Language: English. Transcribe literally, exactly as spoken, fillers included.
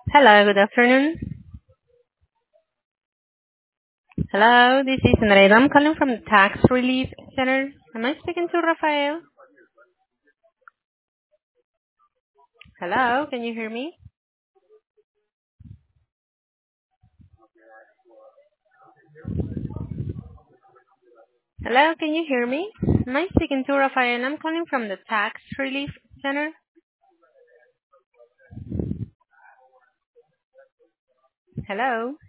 Hello, good afternoon. Hello, this is Andrea. I'm calling from the Tax Relief Center. Am I speaking to Rafael? Hello, can you hear me? Hello, can you hear me? Am I speaking to Rafael? I'm calling from the Tax Relief Center. Hello?